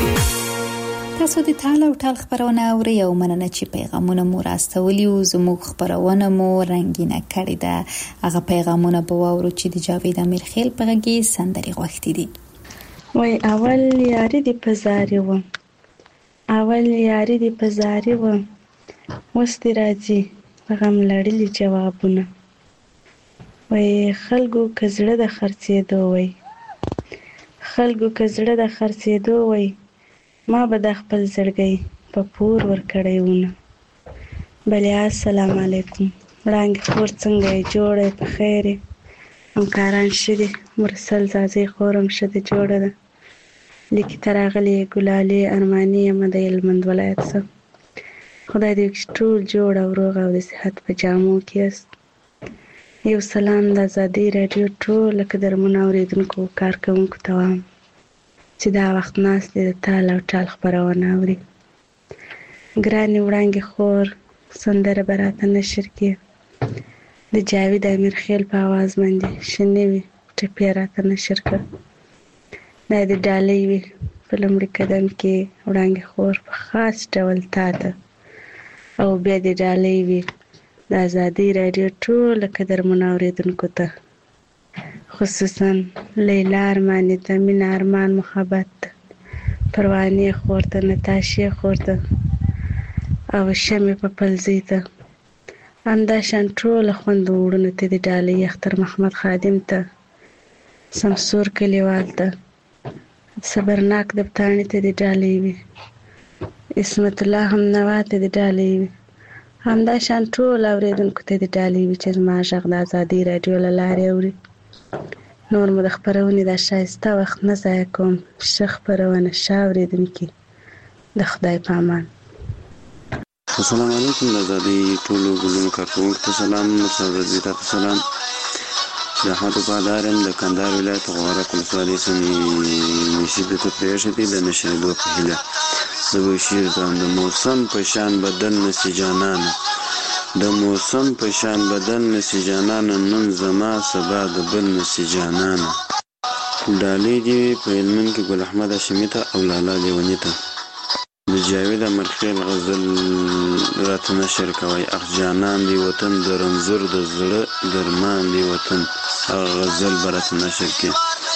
Speaker 5: تاسو د تال او ټال خبرونه اورئ او مننه چې پیغامونه مو راستولي او زموږ خبرونه مو رنگینه کړې ده هغه پیغامونه به واورو چې د جاوید امیرخیل په غږ سندري غوښتي دي
Speaker 17: وای اول یاري دی پزاري و اول یاري دی پزاري و وستي راځي غم لړلي جوابونه وای خلکو کزړه د خرڅېدو وای خلکو کزړه د خرڅېدو وای ما به د خپل زړګي په پور ور کړیونه بلې السلام علیکم وړاندې خور څنګه جوړه په خیر همکاران شدي مرسل زازي خورم شدي جوړه ده لیکي تراغلي ګلالي ارماني یم د هلمند ولایت څخه خدای دې ټول جوړ او روغ او د صحت په جامو کې است یو سلام د آزادۍ راډیو ټول قدرمنو اوریدونکو کارکوونکو ته وایم چې دا وخت ناست دي د تال او ټال خبرونه اوري ګرانې وړانګې خور سندره به راته نشر کړي د جاوید امیرخیل په آواز باندې شنې وي ټپې راته نشر کړه دا د ډالۍ وي په لومړي قدم کې وړانګې خور په خاص ډول تا ته او بیا د ډالۍ وي د آزادۍ راډیو ټول قدرمنو اوریدونکو ته خصوصا لیلا ارماني ته مینا ارمان محبت پروانې خور ته نتاشې خور ته او شمې په پلزۍ ته همداشان ټوله خوندو وړونو ته د ډالۍ اختر محمد خادم ته سمسور کلیوال ته صبرناک دبتانې ته د ډالۍ وي اسمت الله همنوا ته د ډالۍ وي همداشان ټول اوریدونکو ته د ډالۍ وي چې زما غږ د آزادۍ راډیو له لارې اوري نور مو د خپرونې دا ښایسته وخت نه ضایع کوم ښه خپرونه ښه اورېدونکي د خدای په امان
Speaker 18: السلام علیکم د آزادۍ ټولو ګلونو کارکوونکو ته سلام مرسل رضوي ته سلام د احمد وفادار یم د کندهار ولایت غورک ولسوالۍ سیمې نشید ته پرېښودې د نشرېدو په هیله. زه به شعر ته د موسم په شان بدل نسي جانانه، د موسم په شان بدل نسي جانانه، نن زما سبا د بل نسي جانانه. ډالۍ دې وي په هلمند کې ګل احمد هاشمي ته او لالا لیوني ته. د جاوید امرخیل غزل راته نشر کوئ. اخ جانان دی وطن د رنځور د زړه درمان دی وطن، هغه غزل به راته نشر کړي.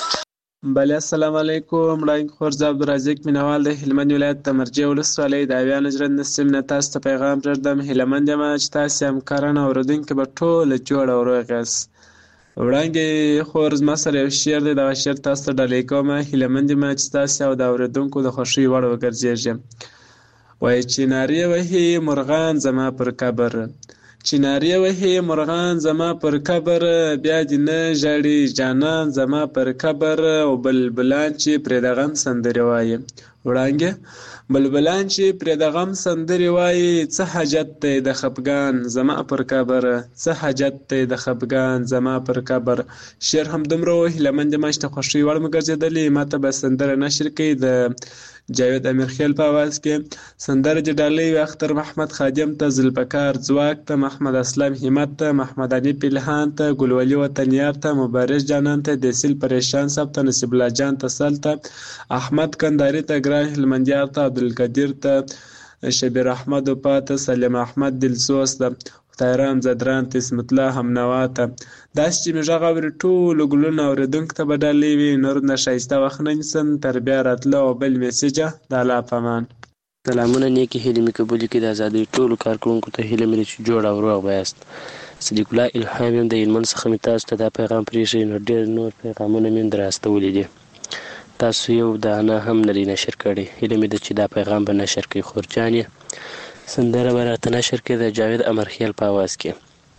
Speaker 19: بله السلام علیکم. وړاندې خور زه عبدالرزاق مینوال د هلمند ولایت د مرجې ولسوالۍ د اویا نجرند نسیم نه تاسو ته پیغام پرېږدم. هیلهمند یم چې تاسې همکاران او اورېدونکي به ټوله جوړ او روغ یاست. وړاندې خور زما سره یو شعر دی، دغه شعر تاسو ته ډالۍ کوم. هیلهمند یم چې تاسې او د اورېدونکو د خوښۍ وړ وګرځېږم. وایي چنارې وهي مرغان زما پر قبر، چنارې وهي مرغان زما پر قبر، بیا دې نه ژاړي جانان زما پر قبر، او بلبلان چې پرې د غم سندرې وایي. وړانګې بلبلان چې پرې د غم سندرې وایي، څه حاجت دی د خفګان زما پر قبر، څه حاجت دی د خفګان زما پر قبر. شعر هم دومره و. هیلهمند یم چې د خوښۍ وړ مو ګرځېدلې. ما ته به سندره نشر کړي د جاوید امیرخیل په آواز کې. سندره دې ډالۍ وي اختر محمد خادم ته، ذوالفقار ځواک ته، محمد اسلم همت ته، محمد علي پیلهان ته، ګلولي وطنیاب ته، مبارز جانان ته، دیسیل پریشان صاحب ته، نصیب الله جان تسل ته، احمد کنداري ته، ګران هلمندیار ته، عبدالقدیر ته، شبیر احمد وپا ته، سلیم احمد دلسوز ته، خدایرام زدران ته، اسمت الله همنوا ته. داسې چې مې غږ اوري ټولو ګلونه اورېدونکو ته به ډالۍ وي. نور نه ښایسته وخت نه نیسم تر بیا راتله او بل میسیجه د الله په امان.
Speaker 20: سلامونه نیکې هیلې مې قبولې کړي. د ازادۍ ټولو کارکوونکو ته هیله مې ده چې جوړ او روغ به یاست. صدیق الله الهام یم د هلمند څخه مې تاسو ته دا پیغام پرېښی، نو ډېر نور پیغامونه مې هم در استولي دي. تاسو یو دانه هم نه دی نشر کړی. هیله مې ده چې دا پیغام به نشر کړئ. خورجان یې سندره به راته نشر کړي د جاوید امرخیل په آواز کې.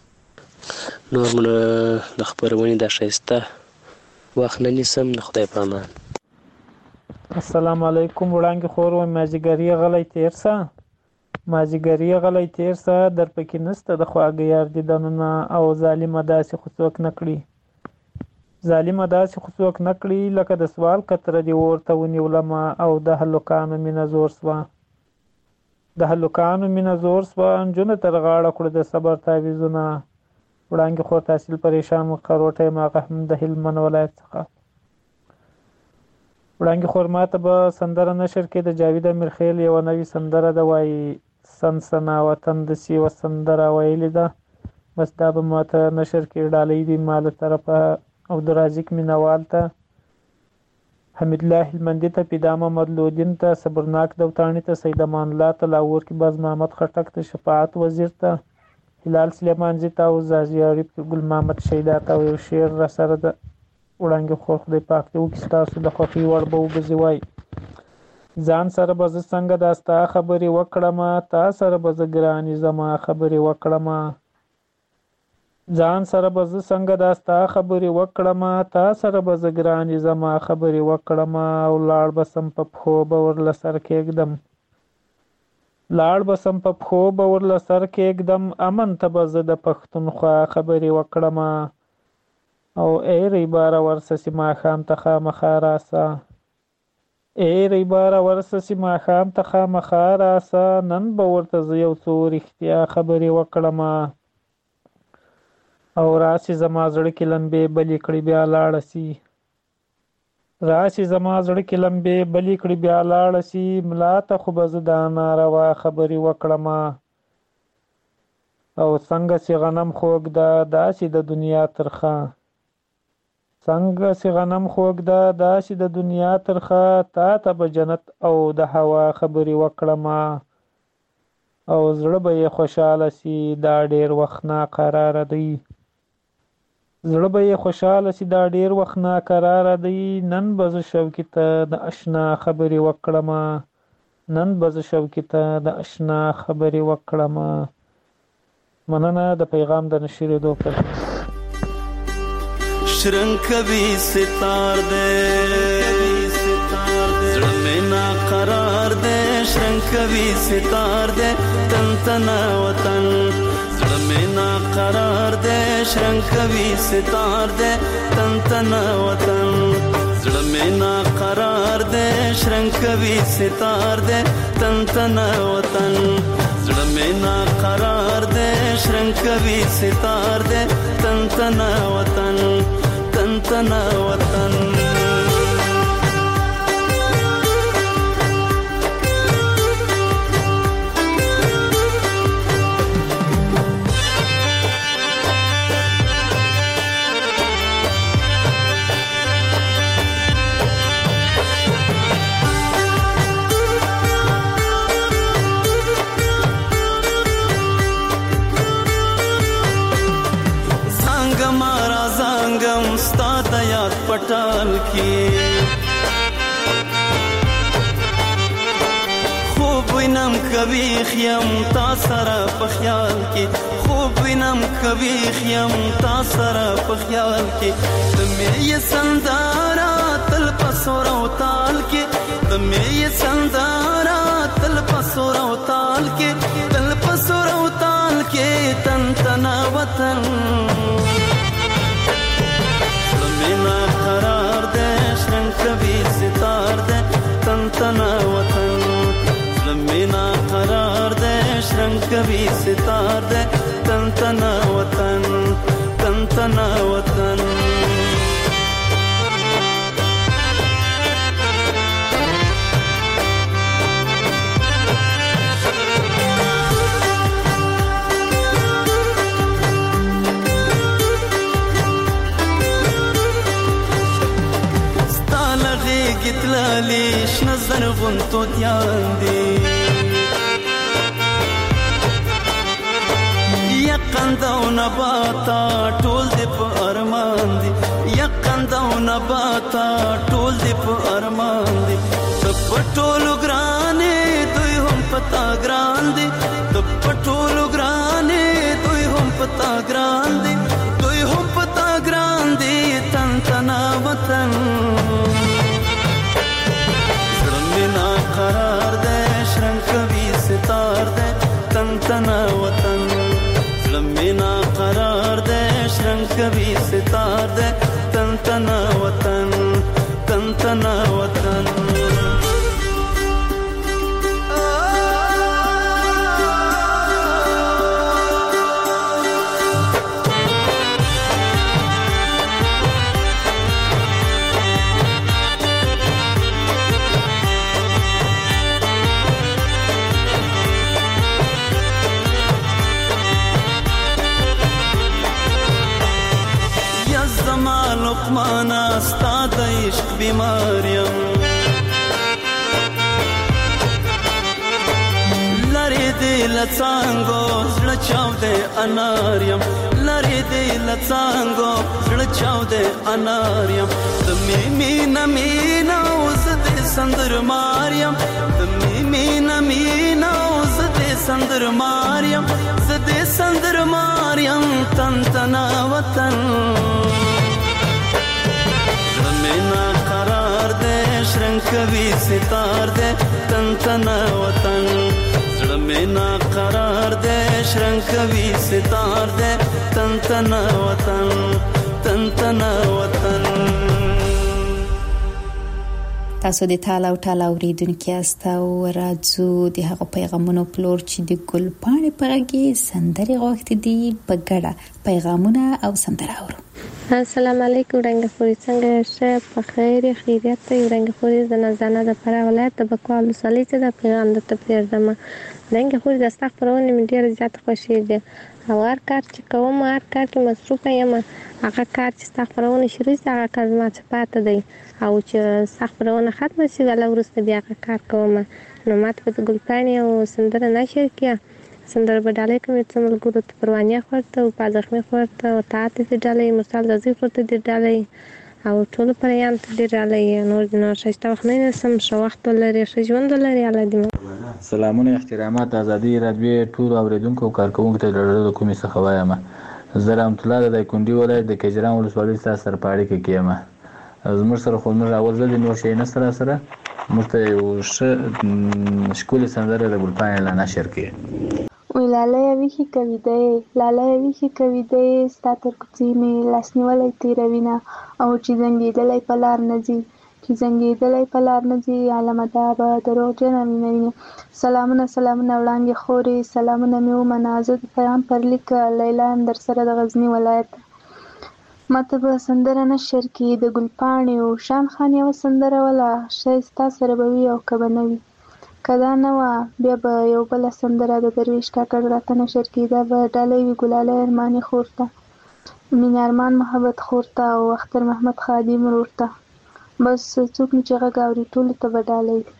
Speaker 20: نور مو د خپرونې دا ښایسته وخت نه نیسم. د خدای په امان.
Speaker 11: السلام علیکم. وړاندې خور وایم مازدیګري غلی تېر سه، مازدیګري غلی تېر سه، در پکې نسته د خواږه یار دیدنونه، او ظالمه داسې خو څوک نه کړي، ظالمه داسې خو څوک نه کړي، لکه د سوال کتره دې ورته ونیولمه، او د هلکانو مینه زور سوه، د هلکانو مینه زور سوه، نجونو تر غاړه کړو د صبر تعویضونه. وړاندې خور تحصیل پریشان مقروټه یم، هغه هم د هلمند ولایت څخه. وړاندې خور ما ته به سندره نشر کړي د جاوید امیرخیل یوه نوې سندره ده، وایي سنسنا وطن داسې یوه سندره ویلې ده. بس دا به ما ته نشر کړي. ډالۍ دي ما له طرفه عبدالرازق مینوال ته، حمید الله هلمندي ته، پیدا محمد لودین ته، صبرناک دوتاڼي ته، سید امان الله ته، لاهور کې باز محمد خټک ته، شفاعت وزیر ته، هلال سلیمانزي ته، او زازي عارف ګل محمد شیدا ته. او یو شعر را سره ده. وړاندې خور خدای پاک دې وکړي ستاسو د خوښۍ وړ به وګرځي. وایي ځان سره به زه څنګه دا ستا خبرې وکړمه، تا سره به زه ګرانې زما خبرې وکړمه، ځان سره به زه څنګه دا ستا خبرې وکړمه، تا سره به زه ګرانې زما خبرې وکړمه، او لاړ به سم په پښو به ورله سر کېږدم، لاړ به سم په پښو به ورله سر کېږدم، امن ته به زه د پښتونخوا خبرې وکړمه، او ای ریباره ورسسې ماښام ته خامخا راسه، ای ریباره ورسسې ماښام ته خامخا راسه، نن به ورته زه یو څو رښتیا خبرې وکړمه، او راسې زما زړه کې لمبې بلې کړې بیا لاړه سي، راسې زما زړه کې لمبې بلې کړې بیا لاړه سي، ملا ته خو به زه دا ناروا خبرې وکړمه، او څنګه چې غنم خوږ ده داسې د دنیا ترخه، څنګه چې غنم خوږ ده داسې د دنیا ترخه، تا ته به جنت او د هوا خبرې وکړمه، او زړه به یې خوشحاله سي دا ډېر وخت ناقراره دی، زړه به یې خوشحاله سي دا ډېر وخت ناقراره دی، نن به زه شوقي ته د اشنا خبرې وکړمه، نن به زه شوقي ته د اشنا خبرې وکړمه. مننه د پیغام د نشریدو پر
Speaker 13: شرنګ کوي ستار دې زړه مې ناقرار دې، شرنګ کوي ستار دې تن تنا وطن، زړه زړه مې نا قرار دې شرنګ کوي ستار دې تن تن وطن زړه مې نا قرار دې شرنګ کوي ستار دې تن تن وطن زړه مې نا قرار دې شرنګ کوي ستار دې تن تن وطن تن تن وطن पटाल की خوب وینم کبھی خیم تا سره په خیال کې خوب وینم کبھی خیم تا سره په خیال کې تمه یې سندارا تل پسور او تال کې تمه یې سندارا تل پسور او تال کې تل پسور او تال کې تن تن وطن مینا قرار دے شرنگ کبھی ستار دے تن تن وطن مینا قرار دے شرنگ کبھی ستار دے تن تن وطن تن تن وطن گتلالی شنظر غنتو دیان دی یقند او نباتا ټول دی په ارمان دی یقند او نباتا ټول دی په ارمان دی د پټولو ګرانې دوی هم پتا ګران دی د پټولو ګرانې دوی هم پتا ګران دی دوی هم پتا ګران دی تن تنا وطن مینا قرار دے شرنگ کبھی ستار دے تن تن وطن مینا قرار دے شرنگ کبھی ستار دے تن تن وطن تن تن وطن لقمانا ستا د عشق بیماریم لری دی لڅانګو زړه چاو دې اناریم لری دی لڅانګو زړه چاو دې اناریم د می مینا مینا اوس دې سندر ماریم د می مینا مینا اوس دې سندر ماریم زدې سندر ماریم تن تن وطن مینا قرار دے شرنگ کبھی ستار دے تن تن وطن زړه مینا قرار دے شرنگ کبھی ستار دے تن تن وطن تن تن وطن
Speaker 5: تاسو د تاله او تاله اوریدونکو یاست او راځو د هغه پیغامونو پلور چې د ګل پاڼې پرګي سندري غوښتي دي په ګډه پیغامونه او سندره اورو.
Speaker 21: السلام علیکم رنګ خوري څنګه شه په خیر خیریت ته رنګ خوري د نزانه د پر ولایت د بکوال صلی ته د پیغام د تپیر دمه رنګ خوري د استغفرونه مې ډیر زیات خوشی دي او هر کار چې کوم هر کار کې مصروفه یم هغه کار چې استغفرونه شروع شي هغه کار ما څه پاتې دی او چې استغفرونه ختم شي ول ورسته بیا کار کوم نو ماته په ګلپانی او سندره نشر کیا سندره بداله کوم چې موږ ګورو ته پروانیا خورته او پازخمه خورته او تاسو دې ډالې مثال د ذکر ته دې ډالې او ټول پریان ته دې ډالې نور نو شته وخت نه سم شو وخت لري ژوند لري الله دې
Speaker 22: سلامونه احترامات ازادي رادیو ټول اوریدونکو کارکونکو ته ډېر کومې څه خوایم زه رحمت الله د کونډي ولایت د کجران ولسوالۍ سره پاړې کې کېم زموږ سره خو موږ اول ځل نو شي نه سره سره موږ ته یو ښه شکول سندره د ګلپاڼې لا نشر کړي
Speaker 21: ویلا
Speaker 1: لالی ویښې کوي دی لالی ویښې کوي دی ستا تر کوڅې مې لاس نیولی تېروینه او چې زنګېدلی په لار نه ځي چې زنګېدلی په لار نه ځي عالمه دا به دروغجنه مینه ویني. سلامونه سلامونه وړانګې خورې سلامونه مې ومنه. زه د پیغام پر لیک لیلا یم در سره د غزني ولایت. ماته به سندره نه شر کې د ګلپاڼې او شان خان یوه سندره وله شاید ستا سره به وي او که به نه وي. که دا نه وه بیا به یو بله سندره د درویش کاکړ راته نشر کې دا به ډالۍ وي ګلالی ارماني خور ته مینې ارمان محبت خور ته او اختر محمد خادم ورور ته. بس څوک مې چې غږ اوري ټولو ته به ډالۍ وي.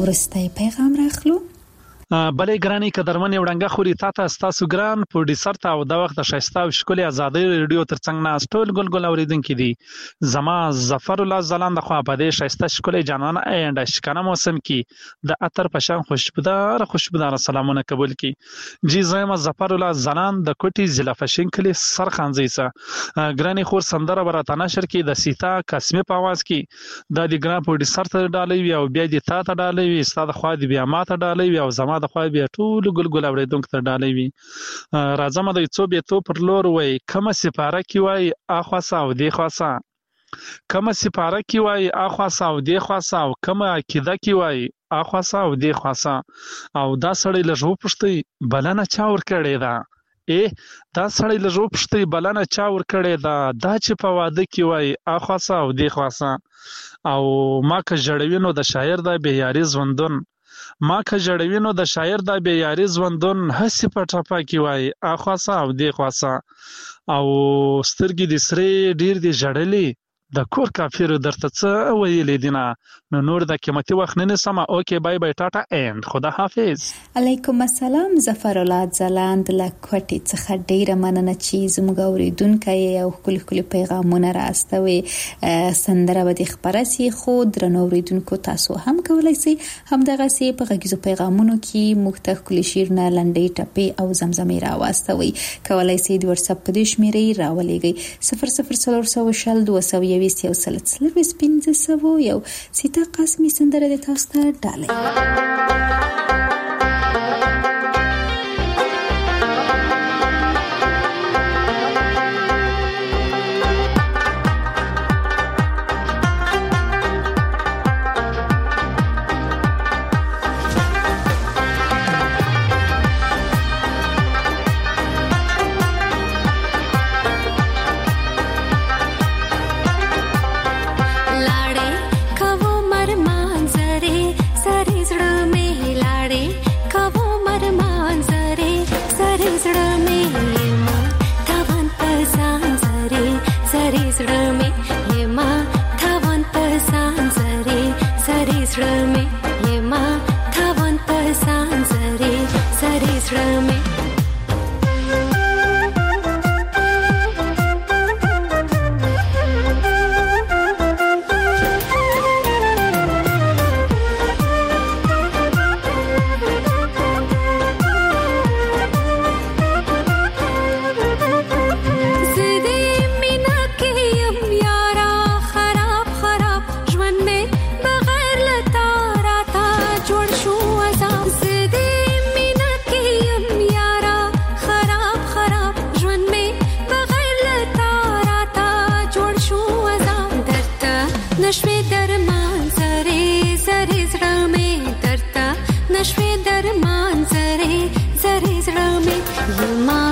Speaker 5: ورستی پیغام راخلو.
Speaker 2: بلې ګراني قدرمن وړنګه خوري تا ته ستاسو ګران پروډوسر ته او د وخت د شایسته او ښکلې ازادي ریډیو ترڅنګ ناست ټول ګلګل اوریدونکي دي. زما ظفر الله ځلاند خو په دې شایسته ښکلې جانانه اینډ اشکانه موسم کې د اتر پشان خوشبودار خوشبودار سلامونه قبول کی. جی زما ظفر الله ځلاند د کوټي ضلع فشین کلی سرخانځي سه ګراني خور سندره برات نشر کې د سیتا قسمه په आवाज کې د دې ګران پروډوسر ته ډالې وی او بیا دې تا ته ډالې وی ستاسو خو دې بیا ما ته ډالې وی او زما د خو بیا ټول ګلګل اوریدونکو ته ډالې وي. راځم د یو به تو پر لور وای کومه سپاره کی وای اخواسا او دی خاصه کومه سپاره کی وای اخواسا او دی خاصه او کومه عقیده کی وای اخواسا او دی خاصه او دا سړی لږو پښتي بلنه چا ور کړی دا ای دا سړی لږو پښتي بلنه چا ور کړی دا دا چې په واده کی وای اخواسا او دی خاصه او ما که جړوینو د شاعر د بیاري ژوندون ما که جړوینو د شاعر د بیاري ژوندون هسې په ټپه کې وای اخواسا او دی خاصه او سترګې د سری ډیر دی جړلې د کور کافر درته څه ویلې دینه نو نور د قیمتي وخت نه سم. اوکې بای بای ټاټا اند خدا حافظ.
Speaker 5: علیکم السلام ظفر الله ځلاند له کوټي څخه ډیره مننه چې زموږ اوریدونکي او خپل خپل پیغامونه راستوي. سندره به د خبرسي خو درنو اوریدونکو تاسو هم کولای شئ هم دغه سي په غږیزو پیغامونو کې مختلف کلی شیرنه لنډي ټپي او زمزمي راوستوي. کولای شئ د واتس اپ په دې شمیرې راولېږئ صفر صفر صفر صفر شل دوه سوه یویشت یو سل څلوېښت پنځه سوه یو. سیتا قاسمي سندره د تاسو ته ډالۍ.
Speaker 10: नशे दरमान जरे जरे जरा में ये माँ